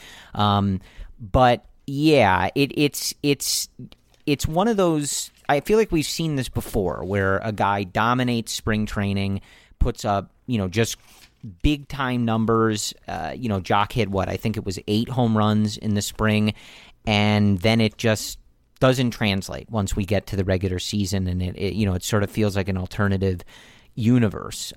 G: But yeah, it's one of those. I feel like we've seen this before, where a guy dominates spring training, puts up just big time numbers. Jock hit I think it was 8 home runs in the spring, and then it just doesn't translate once we get to the regular season, and it sort of feels like an alternative universe.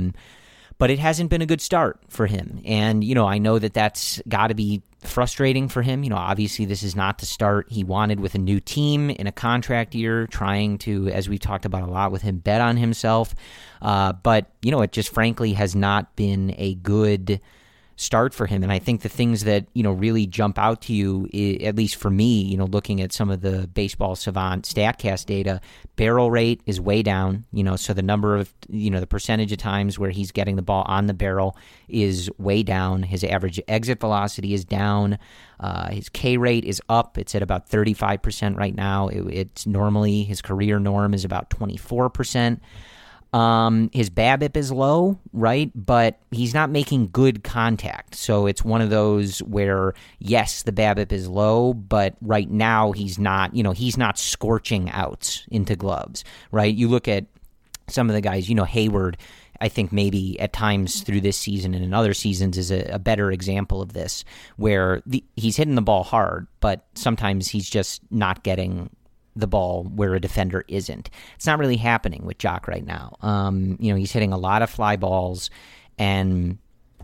G: But it hasn't been a good start for him. And, I know that that's got to be frustrating for him. Obviously this is not the start he wanted with a new team in a contract year, trying to, as we've talked about a lot with him, bet on himself. But, it just frankly has not been a good start for him. And I think the things that, really jump out to you, at least for me, looking at some of the Baseball Savant StatCast data, barrel rate is way down, so the number of, the percentage of times where he's getting the ball on the barrel is way down. His average exit velocity is down. His K rate is up. It's at about 35% right now. It's normally, his career norm is about 24%. His BABIP is low, right? But he's not making good contact. So it's one of those where, yes, the BABIP is low, but right now he's not scorching outs into gloves, right? You look at some of the guys, Hayward, I think maybe at times through this season and in other seasons is a better example of this, where he's hitting the ball hard, but sometimes he's just not getting the ball where a defender isn't. It's not really happening with Jock right now. He's hitting a lot of fly balls, and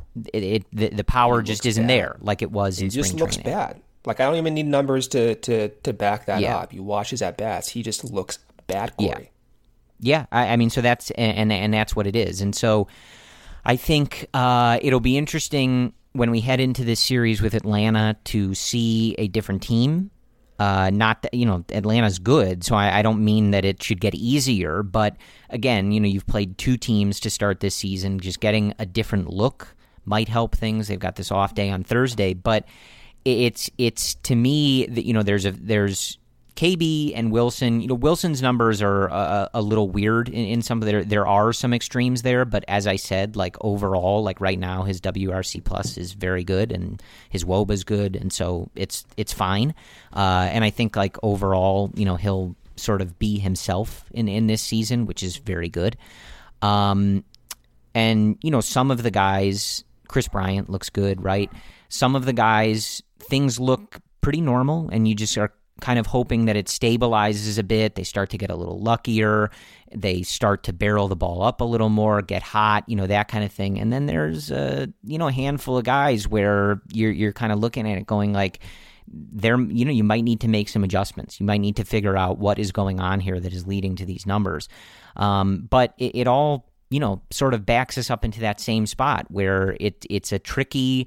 G: the power just isn't there like it was in spring training. He just looks bad.
H: Like, I don't even need numbers to back that up. You watch his at-bats, he just looks bad, Corey.
G: Yeah. I mean, so that's and that's what it is. And so I think it'll be interesting when we head into this series with Atlanta to see a different team. Not that, Atlanta's good, so I don't mean that it should get easier, but again, you've played 2 teams to start this season. Just getting a different look might help things. They've got this off day on Thursday, but it's to me that, there's KB and Wilson. Wilson's numbers are a little weird in some of there are some extremes there, but as I said, like overall, like right now, his WRC plus is very good and his WOBA is good, and so it's fine. And I think like overall, he'll sort of be himself in this season, which is very good. And some of the guys, Chris Bryant looks good, right? Some of the guys, things look pretty normal, and you just are kind of hoping that it stabilizes a bit. They start to get a little luckier. They start to barrel the ball up a little more, get hot, that kind of thing. And then there's a handful of guys where you're kind of looking at it going like, you might need to make some adjustments. You might need to figure out what is going on here that is leading to these numbers. But it all, sort of backs us up into that same spot where it's a tricky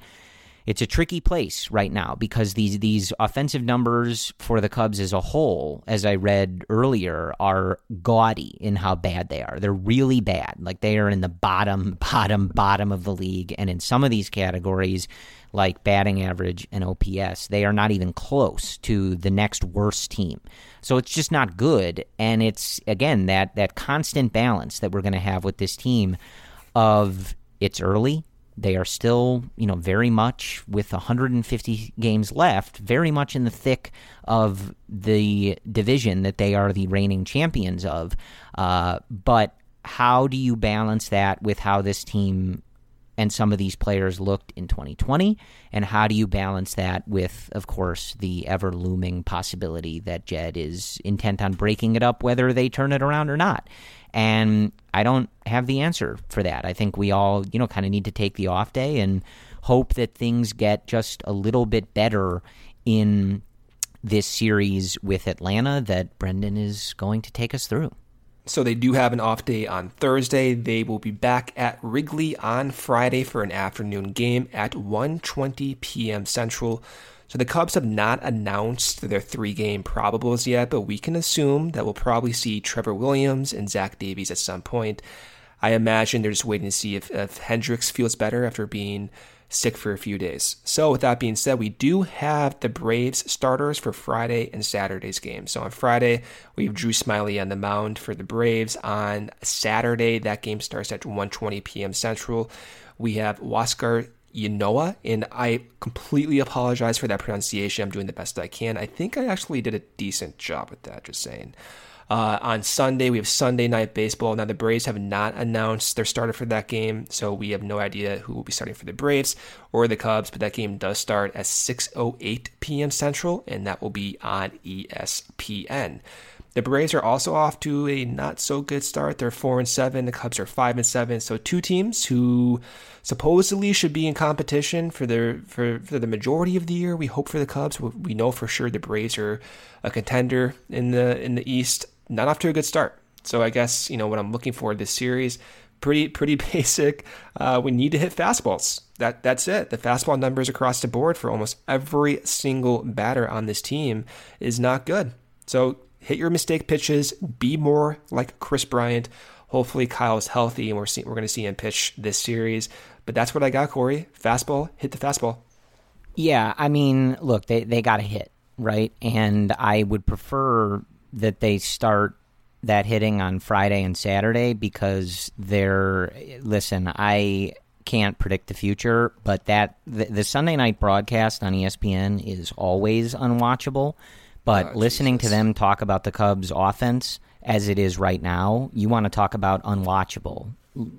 G: place right now, because these offensive numbers for the Cubs as a whole, as I read earlier, are gaudy in how bad they are. They're really bad. Like, they are in the bottom of the league. And in some of these categories, like batting average and OPS, they are not even close to the next worst team. So it's just not good. And it's, again, that constant balance that we're going to have with this team of it's early. They are still, very much with 150 games left, very much in the thick of the division that they are the reigning champions of. But how do you balance that with how this team and some of these players looked in 2020? And how do you balance that with, of course, the ever-looming possibility that Jed is intent on breaking it up, whether they turn it around or not? And I don't have the answer for that. I think we all, kind of need to take the off day and hope that things get just a little bit better in this series with Atlanta that Brendan is going to take us through.
H: So they do have an off day on Thursday. They will be back at Wrigley on Friday for an afternoon game at 1:20 p.m. Central. So the Cubs have not announced their 3-game probables yet, but we can assume that we'll probably see Trevor Williams and Zach Davies at some point. I imagine they're just waiting to see if Hendricks feels better after being sick for a few days. So with that being said, we do have the Braves starters for Friday and Saturday's game. So on Friday, we have Drew Smyly on the mound for the Braves. On Saturday, that game starts at 1:20 p.m. Central. We have Huáscar Ynoa, and I completely apologize for that pronunciation. I'm doing the best I can. I think I actually did a decent job with that, just saying. On Sunday, we have Sunday Night Baseball. Now, the Braves have not announced their starter for that game, so we have no idea who will be starting for the Braves or the Cubs, but that game does start at 6:08 p.m. Central, and that will be on ESPN. The Braves are also off to a not-so-good start. They're 4-7. The Cubs are 5-7. So two teams who supposedly should be in competition for the majority of the year. We hope for the Cubs. We know for sure the Braves are a contender in the East. Not off to a good start. So I guess, what I'm looking for this series, pretty basic. We need to hit fastballs. That's it. The fastball numbers across the board for almost every single batter on this team is not good. So hit your mistake pitches. Be more like Chris Bryant. Hopefully Kyle's healthy and we're going to see him pitch this series. But that's what I got, Corey. Fastball, hit the fastball.
G: Yeah, look, they got to hit, right? And I would prefer that they start that hitting on Friday and Saturday because I can't predict the future, but the Sunday night broadcast on ESPN is always unwatchable. But listening to them talk about the Cubs' offense as it is right now, you want to talk about unwatchable.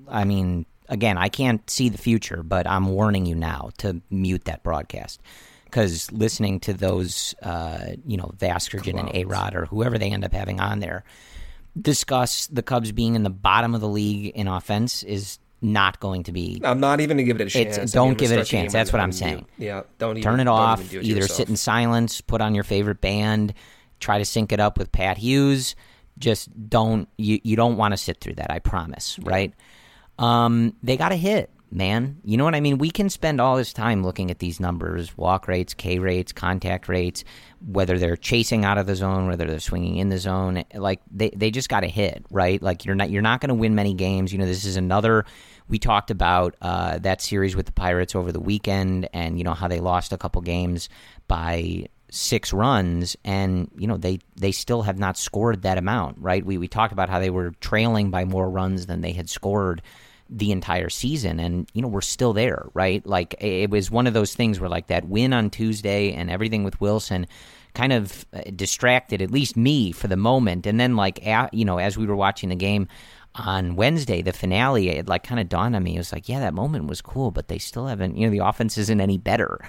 G: Again, I can't see the future, but I'm warning you now to mute that broadcast. Because listening to those, Vasgersian and A-Rod or whoever they end up having on there discuss the Cubs being in the bottom of the league in offense is not going to be.
H: I'm not even going to give it a chance.
G: Don't give it a chance. That's what I'm saying.
H: Yeah,
G: turn it off. Either sit in silence, put on your favorite band, try to sync it up with Pat Hughes. Just don't. You don't want to sit through that. I promise. Yeah. Right? They got to hit, man. You know what I mean? We can spend all this time looking at these numbers: walk rates, K rates, contact rates, whether they're chasing out of the zone, whether they're swinging in the zone. Like they just got to hit, right? Like you're not going to win many games. This is another. We talked about that series with the Pirates over the weekend, and how they lost a couple games by 6 runs, and they still have not scored that amount, right? We talked about how they were trailing by more runs than they had scored the entire season, and we're still there, right? Like it was one of those things where like that win on Tuesday and everything with Wilson kind of distracted at least me for the moment, and then as we were watching the game on Wednesday, the finale, it kind of dawned on me. It was like, yeah, that moment was cool, but they still haven't, the offense isn't any better.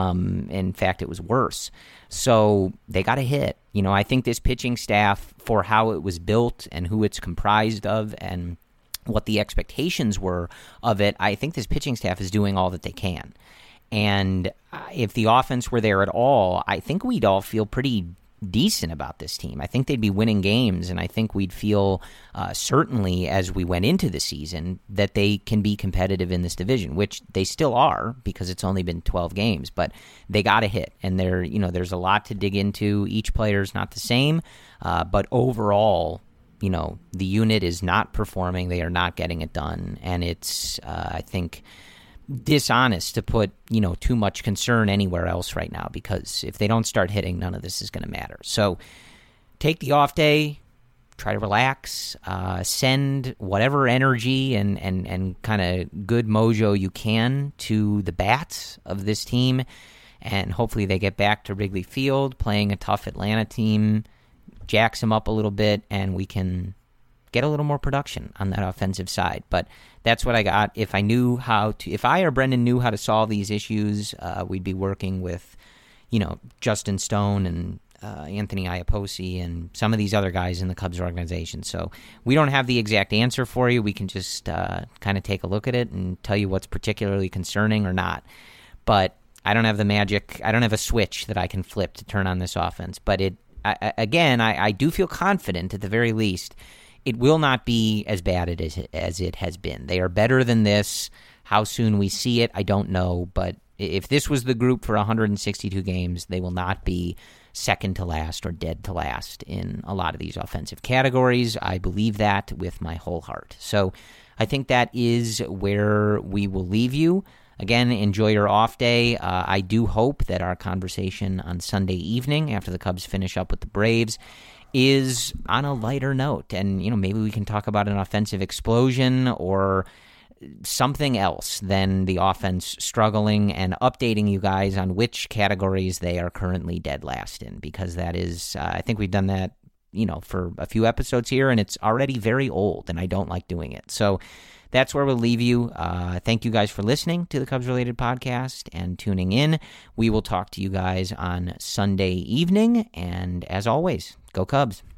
G: In fact, it was worse. So they got to hit. I think this pitching staff, for how it was built and who it's comprised of and what the expectations were of it, I think this pitching staff is doing all that they can. And if the offense were there at all, I think we'd all feel pretty decent about this team. I think they'd be winning games, and I think we'd feel certainly as we went into the season that they can be competitive in this division, which they still are because it's only been 12 games, but they got to hit, and there's a lot to dig into. Each player's not the same, but overall, the unit is not performing. They are not getting it done, and it's, I think, dishonest to put too much concern anywhere else right now, because if they don't start hitting, none of this is going to matter. So take the off day, try to relax, send whatever energy and kind of good mojo you can to the bats of this team, and hopefully they get back to Wrigley Field playing a tough Atlanta team, jacks them up a little bit, and we can get a little more production on that offensive side. But that's what I got. If I or Brendan knew how to solve these issues, we'd be working with, Justin Stone and Anthony Iapoce and some of these other guys in the Cubs organization. So we don't have the exact answer for you. We can just kind of take a look at it and tell you what's particularly concerning or not. But I don't have the magic. I don't have a switch that I can flip to turn on this offense. But I do feel confident at the very least it will not be as bad as it has been. They are better than this. How soon we see it, I don't know. But if this was the group for 162 games, they will not be second to last or dead to last in a lot of these offensive categories. I believe that with my whole heart. So I think that is where we will leave you. Again, enjoy your off day. I do hope that our conversation on Sunday evening after the Cubs finish up with the Braves is on a lighter note. And, maybe we can talk about an offensive explosion or something else than the offense struggling, and updating you guys on which categories they are currently dead last in, because that is, I think we've done that, for a few episodes here, and it's already very old, and I don't like doing it. So that's where we'll leave you. Thank you guys for listening to the Cubs Related Podcast and tuning in. We will talk to you guys on Sunday evening, and as always, go Cubs.